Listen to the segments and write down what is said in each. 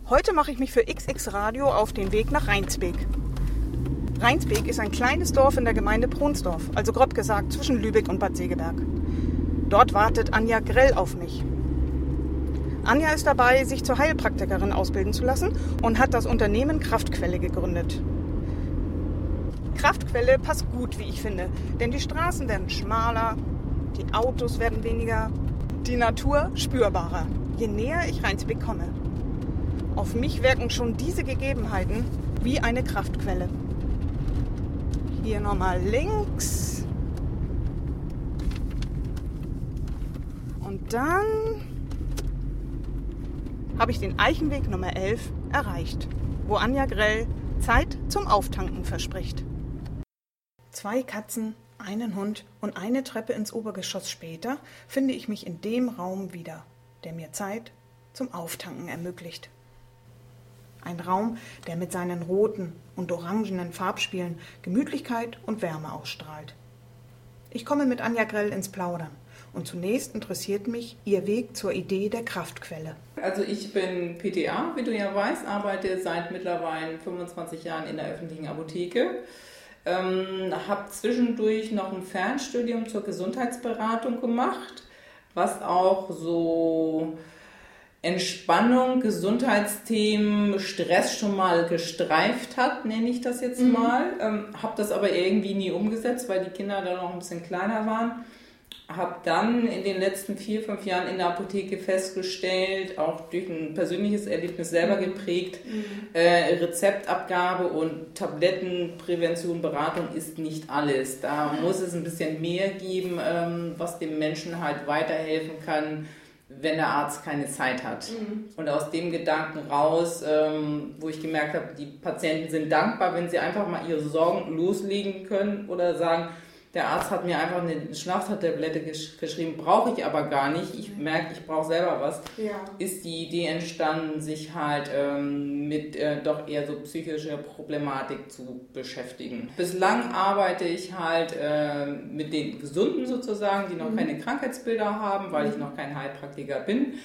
Heute mache ich mich für XX Radio auf den Weg nach Rheinsbeek. Rheinsbeek ist ein kleines Dorf in der Gemeinde Pronsdorf, also grob gesagt zwischen Lübeck und Bad Segeberg. Dort wartet Anja Grell auf mich. Anja ist dabei, sich zur Heilpraktikerin ausbilden zu lassen und hat das Unternehmen Kraftquelle gegründet. Kraftquelle passt gut, wie ich finde, denn die Straßen werden schmaler, die Autos werden weniger, die Natur spürbarer, je näher ich Rheinsbeek komme. Auf mich wirken schon diese Gegebenheiten wie eine Kraftquelle. Hier nochmal links. Und dann habe ich den Eichenweg Nummer 11 erreicht, wo Anja Grell Zeit zum Auftanken verspricht. 2 Katzen, einen Hund und eine Treppe ins Obergeschoss später finde ich mich in dem Raum wieder, der mir Zeit zum Auftanken ermöglicht. Ein Raum, der mit seinen roten und orangenen Farbspielen Gemütlichkeit und Wärme ausstrahlt. Ich komme mit Anja Grell ins Plaudern und zunächst interessiert mich ihr Weg zur Idee der Kraftquelle. Also ich bin PTA, wie du ja weißt, arbeite seit mittlerweile 25 Jahren in der öffentlichen Apotheke. Habe zwischendurch noch ein Fernstudium zur Gesundheitsberatung gemacht, was auch so Entspannung, Gesundheitsthemen, Stress schon mal gestreift hat, nenne ich das jetzt mal. Habe das aber irgendwie nie umgesetzt, weil die Kinder da noch ein bisschen kleiner waren. Habe dann in den letzten 4-5 Jahren in der Apotheke festgestellt, auch durch ein persönliches Erlebnis selber geprägt, Rezeptabgabe und Tablettenprävention, Beratung ist nicht alles. Da muss es ein bisschen mehr geben, was dem Menschen halt weiterhelfen kann, wenn der Arzt keine Zeit hat. Und aus dem Gedanken raus, wo ich gemerkt habe, die Patienten sind dankbar, wenn sie einfach mal ihre Sorgen loslegen können oder sagen, der Arzt hat mir einfach eine Schlaftablette verschrieben, brauche ich aber gar nicht. Ich merke, ich brauche selber was. Ja. Ist die Idee entstanden, sich halt mit doch eher so psychischer Problematik zu beschäftigen. Bislang arbeite ich halt mit den Gesunden sozusagen, die noch keine Krankheitsbilder haben, weil ich noch kein Heilpraktiker bin.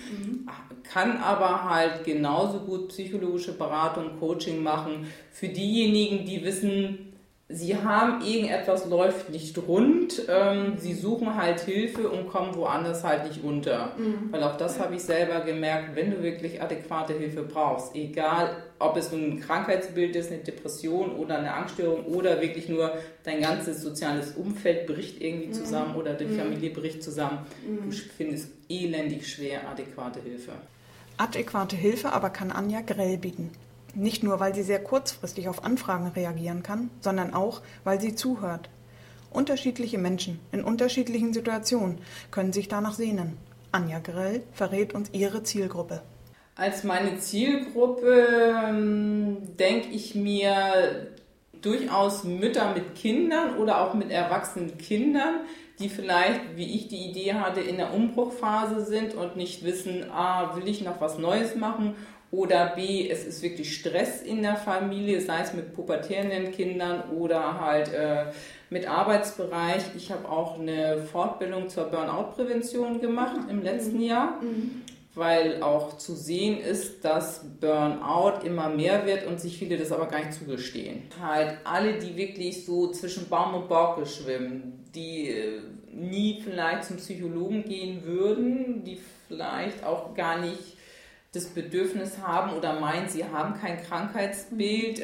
Kann aber halt genauso gut psychologische Beratung, Coaching machen für diejenigen, die wissen, sie haben irgendetwas, läuft nicht rund, sie suchen halt Hilfe und kommen woanders halt nicht unter. Weil auch das habe ich selber gemerkt, wenn du wirklich adäquate Hilfe brauchst, egal ob es nun ein Krankheitsbild ist, eine Depression oder eine Angststörung oder wirklich nur dein ganzes soziales Umfeld bricht irgendwie zusammen oder die Familie bricht zusammen, du findest elendig schwer adäquate Hilfe. Adäquate Hilfe aber kann Anja Grell bieten. Nicht nur, weil sie sehr kurzfristig auf Anfragen reagieren kann, sondern auch, weil sie zuhört. Unterschiedliche Menschen in unterschiedlichen Situationen können sich danach sehnen. Anja Grell verrät uns ihre Zielgruppe. Als meine Zielgruppe denke ich mir durchaus Mütter mit Kindern oder auch mit erwachsenen Kindern, die vielleicht, wie ich die Idee hatte, in der Umbruchphase sind und nicht wissen, A, will ich noch was Neues machen? Oder B, es ist wirklich Stress in der Familie, sei es mit pubertierenden Kindern oder halt mit Arbeitsbereich. Ich habe auch eine Fortbildung zur Burnout-Prävention gemacht im letzten Jahr, weil auch zu sehen ist, dass Burnout immer mehr wird und sich viele das aber gar nicht zugestehen. Halt alle, die wirklich so zwischen Baum und Borke schwimmen, die nie vielleicht zum Psychologen gehen würden, die vielleicht auch gar nicht das Bedürfnis haben oder meinen, sie haben kein Krankheitsbild.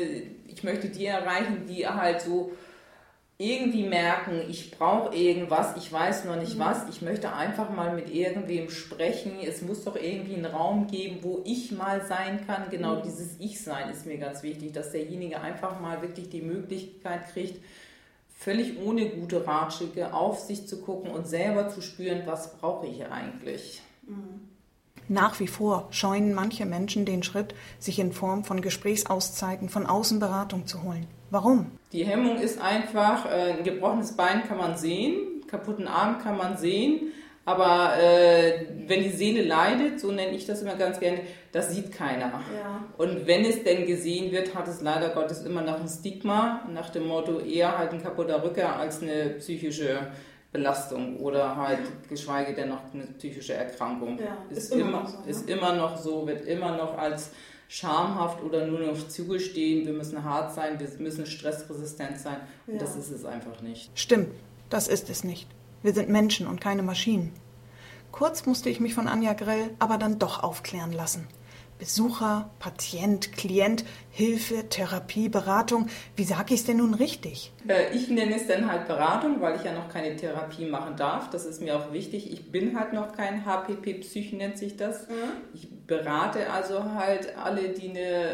Ich möchte die erreichen, die halt so irgendwie merken, ich brauche irgendwas, ich weiß noch nicht was, ich möchte einfach mal mit irgendwem sprechen. Es muss doch irgendwie einen Raum geben, wo ich mal sein kann. Genau dieses Ich-Sein ist mir ganz wichtig, dass derjenige einfach mal wirklich die Möglichkeit kriegt, völlig ohne gute Ratschläge auf sich zu gucken und selber zu spüren, was brauche ich eigentlich. Nach wie vor scheuen manche Menschen den Schritt, sich in Form von Gesprächsauszeiten von außen Beratung zu holen. Warum? Die Hemmung ist einfach, ein gebrochenes Bein kann man sehen, kaputten Arm kann man sehen, aber wenn die Seele leidet, so nenne ich das immer ganz gerne, das sieht keiner. Ja. Und wenn es denn gesehen wird, hat es leider Gottes immer noch ein Stigma, nach dem Motto eher halt ein kaputter Rücken als eine psychische Belastung oder halt geschweige denn noch eine psychische Erkrankung. Ja, Ist immer noch so, wird immer noch als schamhaft oder nur noch zugestehen, wir müssen hart sein, wir müssen stressresistent sein. Und das ist es einfach nicht. Stimmt, das ist es nicht. Wir sind Menschen und keine Maschinen. Kurz musste ich mich von Anja Grell aber dann doch aufklären lassen. Besucher, Patient, Klient, Hilfe, Therapie, Beratung. Wie sage ich es denn nun richtig? Ich nenne es dann halt Beratung, weil ich ja noch keine Therapie machen darf. Das ist mir auch wichtig. Ich bin halt noch kein HPP-Psych, nennt sich das. Ich berate also halt alle, die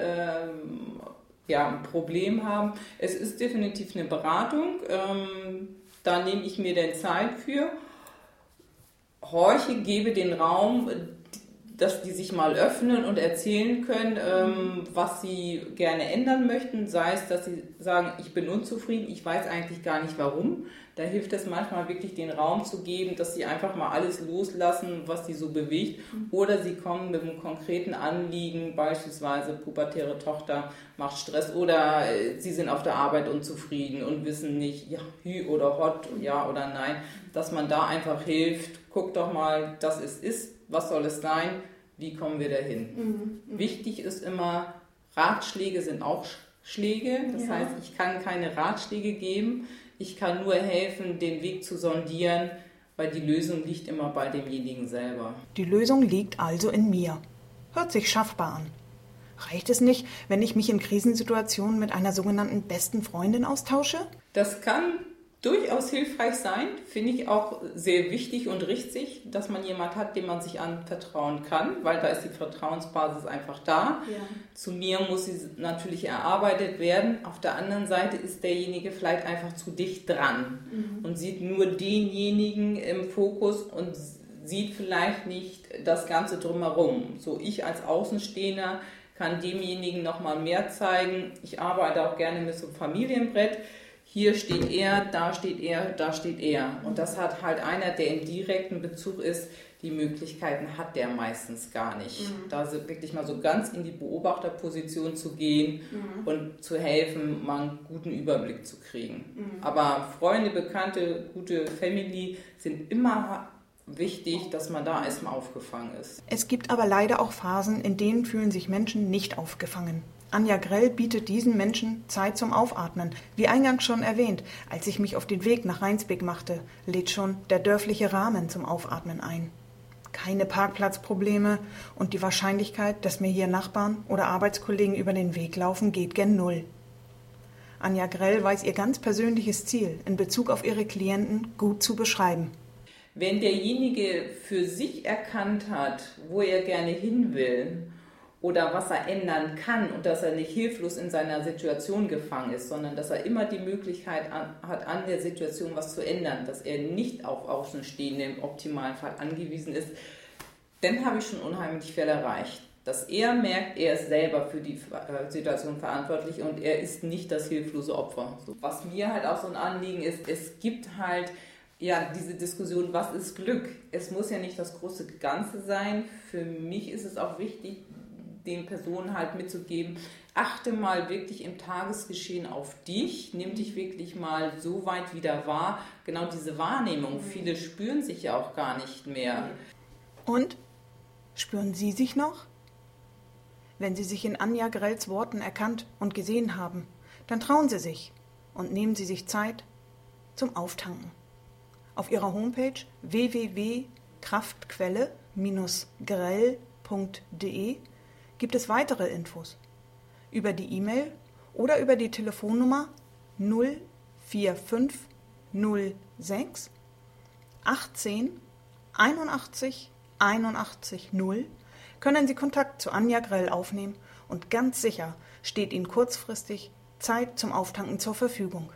ein Problem haben. Es ist definitiv eine Beratung. Da nehme ich mir dann Zeit für. Horche, gebe den Raum, dass die sich mal öffnen und erzählen können, was sie gerne ändern möchten. Sei es, dass sie sagen, ich bin unzufrieden, ich weiß eigentlich gar nicht warum. Da hilft es manchmal wirklich, den Raum zu geben, dass sie einfach mal alles loslassen, was sie so bewegt. Oder sie kommen mit einem konkreten Anliegen, beispielsweise pubertäre Tochter macht Stress oder sie sind auf der Arbeit unzufrieden und wissen nicht, ja, hü oder hot, ja oder nein. Dass man da einfach hilft, guck doch mal, das ist, was soll es sein, wie kommen wir dahin? Wichtig ist immer, Ratschläge sind auch Schläge, das heißt, ich kann keine Ratschläge geben, ich kann nur helfen, den Weg zu sondieren, weil die Lösung liegt immer bei demjenigen selber. Die Lösung liegt also in mir. Hört sich schaffbar an. Reicht es nicht, wenn ich mich in Krisensituationen mit einer sogenannten besten Freundin austausche? Das kann durchaus hilfreich sein, finde ich auch sehr wichtig und richtig, dass man jemanden hat, dem man sich anvertrauen kann, weil da ist die Vertrauensbasis einfach da. Ja. Zu mir muss sie natürlich erarbeitet werden. Auf der anderen Seite ist derjenige vielleicht einfach zu dicht dran und sieht nur denjenigen im Fokus und sieht vielleicht nicht das Ganze drumherum. So ich als Außenstehender kann demjenigen nochmal mehr zeigen. Ich arbeite auch gerne mit so einem Familienbrett. Hier steht er, da steht er, da steht er. Und das hat halt einer, der im direkten Bezug ist, die Möglichkeiten hat der meistens gar nicht. Da wirklich mal so ganz in die Beobachterposition zu gehen und zu helfen, mal einen guten Überblick zu kriegen. Aber Freunde, Bekannte, gute Family sind immer wichtig, dass man da erstmal aufgefangen ist. Es gibt aber leider auch Phasen, in denen fühlen sich Menschen nicht aufgefangen. Anja Grell bietet diesen Menschen Zeit zum Aufatmen. Wie eingangs schon erwähnt, als ich mich auf den Weg nach Rheinsbeek machte, lädt schon der dörfliche Rahmen zum Aufatmen ein. Keine Parkplatzprobleme und die Wahrscheinlichkeit, dass mir hier Nachbarn oder Arbeitskollegen über den Weg laufen, geht gen Null. Anja Grell weiß ihr ganz persönliches Ziel in Bezug auf ihre Klienten gut zu beschreiben. Wenn derjenige für sich erkannt hat, wo er gerne hin will, oder was er ändern kann und dass er nicht hilflos in seiner Situation gefangen ist, sondern dass er immer die Möglichkeit hat, an der Situation was zu ändern, dass er nicht auf Außenstehende im optimalen Fall angewiesen ist, dann habe ich schon unheimlich viel erreicht. Dass er merkt, er ist selber für die Situation verantwortlich und er ist nicht das hilflose Opfer. Was mir halt auch so ein Anliegen ist, es gibt halt diese Diskussion, was ist Glück? Es muss ja nicht das große Ganze sein. Für mich ist es auch wichtig, den Personen halt mitzugeben, achte mal wirklich im Tagesgeschehen auf dich, nimm dich wirklich mal so weit wieder wahr. Genau diese Wahrnehmung, viele spüren sich ja auch gar nicht mehr. Und? Spüren Sie sich noch? Wenn Sie sich in Anja Grells Worten erkannt und gesehen haben, dann trauen Sie sich und nehmen Sie sich Zeit zum Auftanken. Auf Ihrer Homepage www.kraftquelle-grell.de gibt es weitere Infos über die E-Mail oder über die Telefonnummer 04506 18 81 81 0 können Sie Kontakt zu Anja Grell aufnehmen und ganz sicher steht Ihnen kurzfristig Zeit zum Auftanken zur Verfügung.